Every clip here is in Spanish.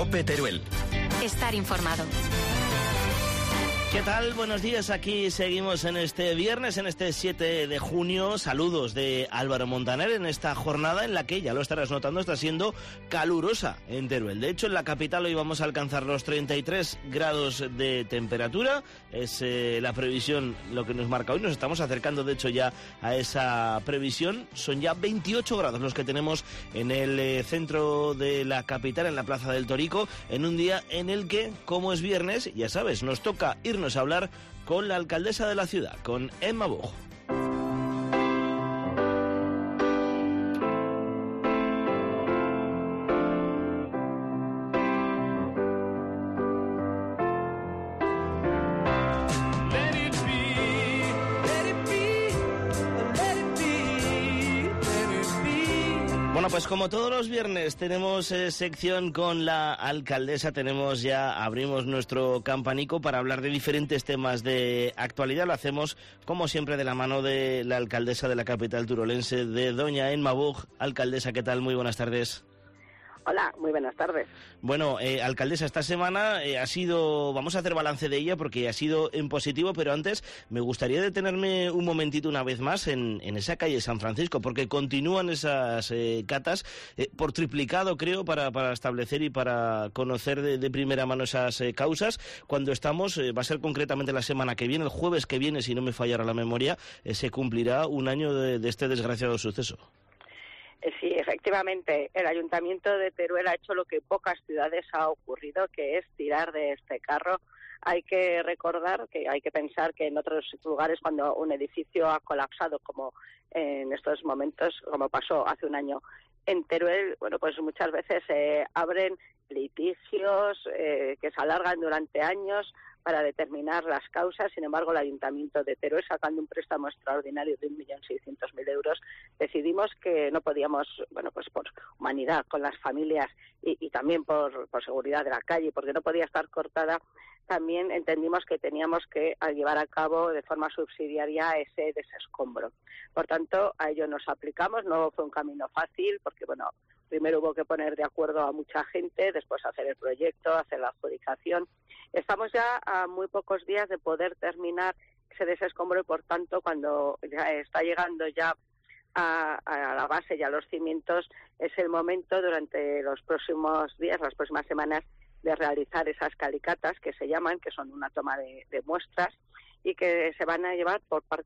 COPE Teruel. Estar informado. ¿Qué tal? Buenos días, aquí seguimos en este viernes, en este 7 de junio. Saludos de Álvaro Montaner en esta jornada en la que, ya lo estarás notando, está siendo calurosa en Teruel. De hecho, en la capital hoy vamos a alcanzar los 33 grados de temperatura. Es la previsión lo que nos marca hoy. Nos estamos acercando, de hecho, ya a esa previsión. Son ya 28 grados los que tenemos en el centro de la capital, en la Plaza del Torico, en un día en el que, como es viernes, ya sabes, nos toca irnos a hablar con la alcaldesa de la ciudad, con Emma Buch. Bueno, pues como todos los viernes tenemos sección con la alcaldesa, abrimos nuestro campanico para hablar de diferentes temas de actualidad. Lo hacemos, como siempre, de la mano de la alcaldesa de la capital turolense, de doña Emma Buch. Alcaldesa, ¿qué tal? Muy buenas tardes. Hola, muy buenas tardes. Bueno, alcaldesa, esta semana ha sido, vamos a hacer balance de ella porque ha sido en positivo, pero antes me gustaría detenerme un momentito una vez más en esa calle San Francisco, porque continúan esas catas por triplicado, creo, para establecer y para conocer de primera mano esas causas. Cuando estamos, va a ser concretamente la semana que viene, el jueves que viene, si no me fallara la memoria, se cumplirá un año de este desgraciado suceso. Sí, efectivamente, el Ayuntamiento de Teruel ha hecho lo que pocas ciudades ha ocurrido, que es tirar de este carro. Hay que recordar, que hay que pensar que en otros lugares, cuando un edificio ha colapsado, como en estos momentos, como pasó hace un año en Teruel, bueno, pues muchas veces se abren litigios que se alargan durante años para determinar las causas. Sin embargo, el Ayuntamiento de Teruel, sacando un préstamo extraordinario de 1.600.000 euros, decidimos que no podíamos, bueno, pues por humanidad con las familias y también por seguridad de la calle, porque no podía estar cortada, también entendimos que teníamos que llevar a cabo de forma subsidiaria ese desescombro. Por tanto, a ello nos aplicamos. No fue un camino fácil, porque, bueno, primero hubo que poner de acuerdo a mucha gente, después hacer el proyecto, hacer la adjudicación. Estamos ya a muy pocos días de poder terminar ese desescombro y, por tanto, cuando ya está llegando ya a la base y a los cimientos, es el momento durante los próximos días, las próximas semanas, de realizar esas calicatas que se llaman, que son una toma de muestras y que se van a llevar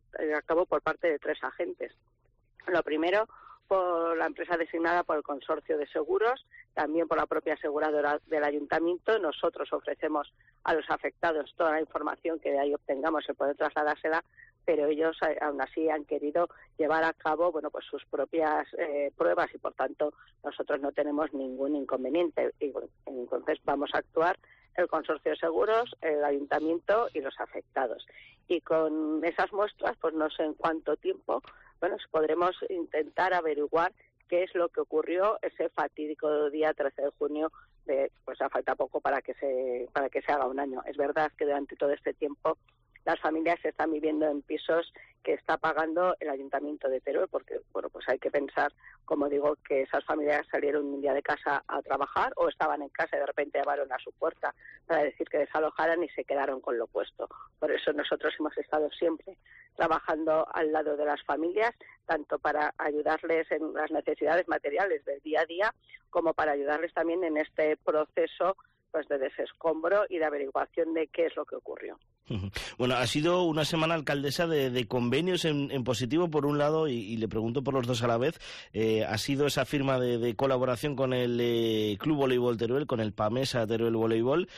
a cabo por parte de 3 agentes. Lo primero, por la empresa designada por el Consorcio de Seguros, también por la propia aseguradora del Ayuntamiento. Nosotros ofrecemos a los afectados toda la información que de ahí obtengamos, el poder trasladársela, pero ellos aún así han querido llevar a cabo, bueno, pues sus propias pruebas y, por tanto, nosotros no tenemos ningún inconveniente. Y, bueno, entonces vamos a actuar el Consorcio de Seguros, el Ayuntamiento y los afectados. Y con esas muestras, pues no sé en cuánto tiempo, bueno, podremos intentar averiguar qué es lo que ocurrió ese fatídico día 13 de junio, pues ya falta poco para que se haga un año. Es verdad que durante todo este tiempo las familias están viviendo en pisos que está pagando el Ayuntamiento de Teruel, porque, bueno, pues hay que pensar, como digo, que esas familias salieron un día de casa a trabajar o estaban en casa y de repente llamaron a su puerta para decir que desalojaran y se quedaron con lo puesto. Por eso nosotros hemos estado siempre trabajando al lado de las familias, tanto para ayudarles en las necesidades materiales del día a día, como para ayudarles también en este proceso, pues, de desescombro y de averiguación de qué es lo que ocurrió. Bueno, ha sido una semana, alcaldesa, de convenios en positivo, por un lado, y le pregunto por los dos a la vez. Ha sido esa firma de colaboración con el Club Voleibol Teruel, con el PAMESA Teruel Voleibol,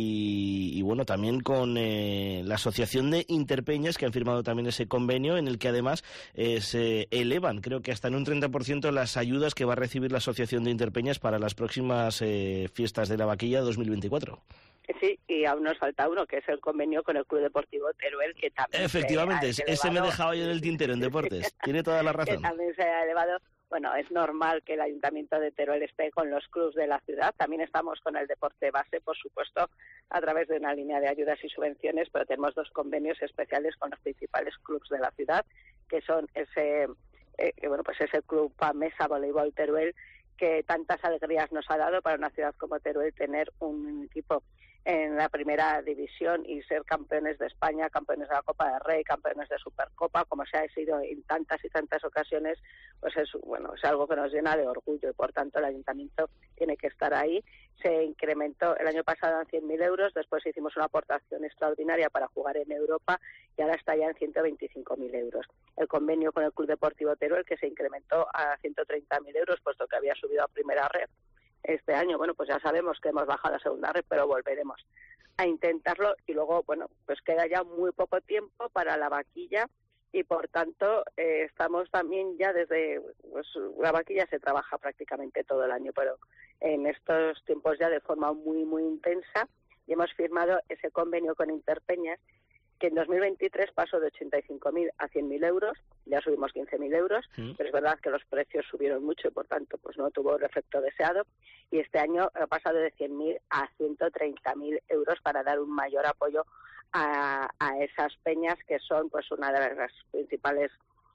y bueno, también con la Asociación de Interpeñas, que han firmado también ese convenio, en el que además se elevan, creo que hasta en un 30%, las ayudas que va a recibir la Asociación de Interpeñas para las próximas fiestas de la Vaquilla 2024. Sí, y aún nos falta uno, que es el convenio con el Club Deportivo Teruel, que también... Efectivamente, ese me he dejado yo en el tintero, en deportes. Tiene toda la razón. Que también se ha elevado. Bueno, es normal que el Ayuntamiento de Teruel esté con los clubs de la ciudad. También estamos con el deporte base, por supuesto, a través de una línea de ayudas y subvenciones, pero tenemos 2 convenios especiales con los principales clubs de la ciudad, que son ese Club PAMESA Voleibol Teruel, que tantas alegrías nos ha dado para una ciudad como Teruel tener un equipo en la primera división y ser campeones de España, campeones de la Copa del Rey, campeones de Supercopa, como se ha sido en tantas y tantas ocasiones, pues es algo que nos llena de orgullo y por tanto el Ayuntamiento tiene que estar ahí. Se incrementó el año pasado en 100.000 euros, después hicimos una aportación extraordinaria para jugar en Europa y ahora está ya en 125.000 euros. El convenio con el Club Deportivo Teruel, que se incrementó a 130.000 euros, puesto que había subido a primera red este año. Bueno, pues ya sabemos que hemos bajado a segunda red, pero volveremos a intentarlo. Y luego, bueno, pues queda ya muy poco tiempo para la vaquilla y por tanto estamos también ya desde, pues la vaquilla se trabaja prácticamente todo el año, pero en estos tiempos ya de forma muy, muy intensa, y hemos firmado ese convenio con Interpeñas, que en 2023 pasó de 85.000 a 100.000 euros, ya subimos 15.000 euros, pero es verdad que los precios subieron mucho y por tanto pues no tuvo el efecto deseado, y este año ha pasado de 100.000 a 130.000 euros para dar un mayor apoyo a esas peñas, que son pues una de las principales,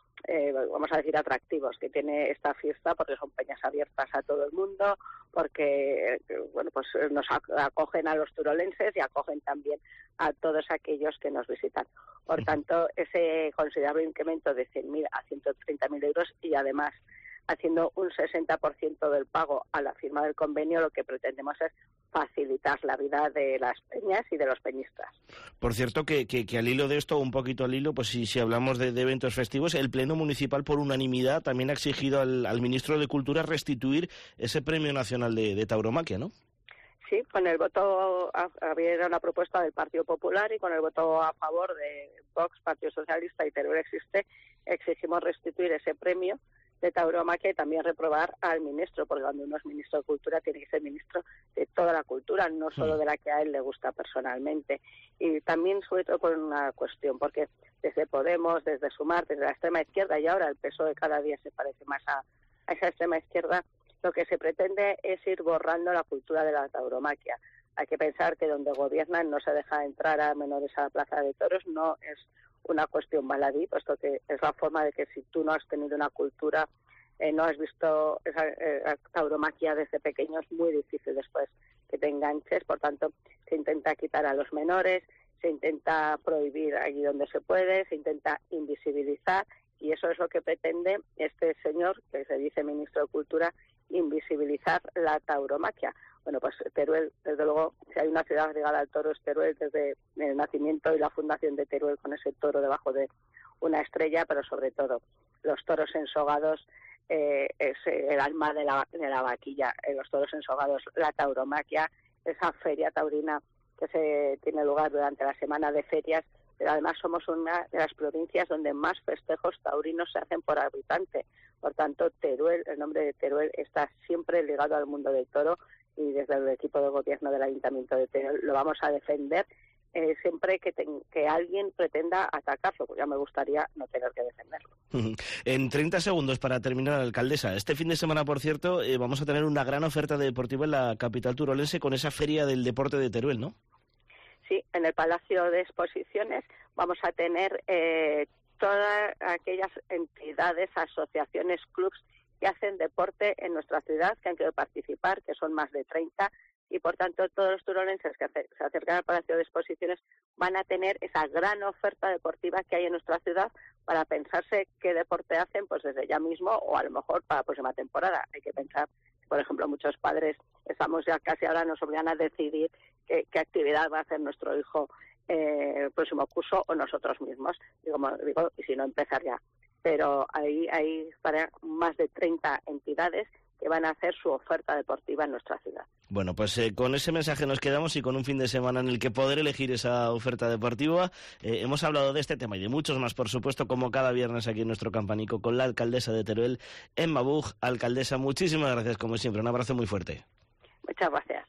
vamos a decir, atractivos que tiene esta fiesta, porque son peñas abiertas a todo el mundo, porque bueno, pues nos acogen a los turolenses y acogen también a todos aquellos que nos visitan. Por tanto, ese considerable incremento de 100.000 a 130.000 euros y además haciendo un 60% del pago a la firma del convenio, lo que pretendemos es facilitar la vida de las peñas y de los peñistas. Por cierto, que al hilo de esto, un poquito al hilo, pues si hablamos de eventos festivos, el Pleno Municipal por unanimidad también ha exigido al Ministro de Cultura restituir ese Premio Nacional de Tauromaquia, ¿no? Sí, con el voto, había una propuesta del Partido Popular y con el voto a favor de Vox, Partido Socialista y Teruel Existe, exigimos restituir ese premio de tauromaquia y también reprobar al ministro, porque cuando uno es ministro de Cultura tiene que ser ministro de toda la cultura, no solo de la que a él le gusta personalmente. Y también sobre todo por una cuestión, porque desde Podemos, desde Sumar, desde la extrema izquierda y ahora el PSOE cada día se parece más a esa extrema izquierda, lo que se pretende es ir borrando la cultura de la tauromaquia. Hay que pensar que donde gobiernan no se deja entrar a menores a la plaza de toros, no es una cuestión baladí, puesto que es la forma de que si tú no has tenido una cultura, no has visto esa tauromaquia desde pequeño, es muy difícil después que te enganches. Por tanto, se intenta quitar a los menores, se intenta prohibir allí donde se puede, se intenta invisibilizar, y eso es lo que pretende este señor, que se dice ministro de Cultura, invisibilizar la tauromaquia. Bueno, pues Teruel, desde luego, si hay una ciudad ligada al toro es Teruel, desde el nacimiento y la fundación de Teruel, con ese toro debajo de una estrella, pero sobre todo los toros ensogados, es el alma de la vaquilla, los toros ensogados, la tauromaquia, esa feria taurina que se tiene lugar durante la semana de ferias, pero además somos una de las provincias donde más festejos taurinos se hacen por habitante. Por tanto, Teruel, el nombre de Teruel está siempre ligado al mundo del toro, y desde el equipo de gobierno del Ayuntamiento de Teruel lo vamos a defender siempre que alguien pretenda atacarlo, pues ya me gustaría no tener que defenderlo. En 30 segundos para terminar, alcaldesa. Este fin de semana, por cierto, vamos a tener una gran oferta deportiva en la capital turolense con esa feria del deporte de Teruel, ¿no? Sí, en el Palacio de Exposiciones vamos a tener todas aquellas entidades, asociaciones, clubs que hacen deporte en nuestra ciudad, que han querido participar, que son más de 30, y por tanto todos los turolenses que se acercan al Palacio de Exposiciones van a tener esa gran oferta deportiva que hay en nuestra ciudad para pensarse qué deporte hacen pues desde ya mismo o a lo mejor para la próxima temporada. Hay que pensar, por ejemplo, muchos padres estamos ya casi ahora nos obligan a decidir qué actividad va a hacer nuestro hijo el próximo curso o nosotros mismos. Digo, y si no, empezar ya. Pero hay para más de 30 entidades que van a hacer su oferta deportiva en nuestra ciudad. Bueno, pues con ese mensaje nos quedamos y con un fin de semana en el que poder elegir esa oferta deportiva. Hemos hablado de este tema y de muchos más, por supuesto, como cada viernes aquí en nuestro Campanico con la alcaldesa de Teruel, Emma Buch. Alcaldesa, muchísimas gracias como siempre. Un abrazo muy fuerte. Muchas gracias.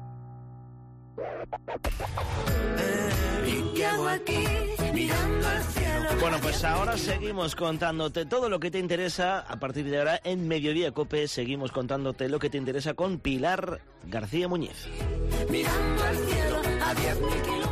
Bueno, pues ahora seguimos contándote todo lo que te interesa. A partir de ahora, en Mediodía COPE, seguimos contándote lo que te interesa con Pilar García Muñiz. Mirando al cielo a 10.000 kilómetros.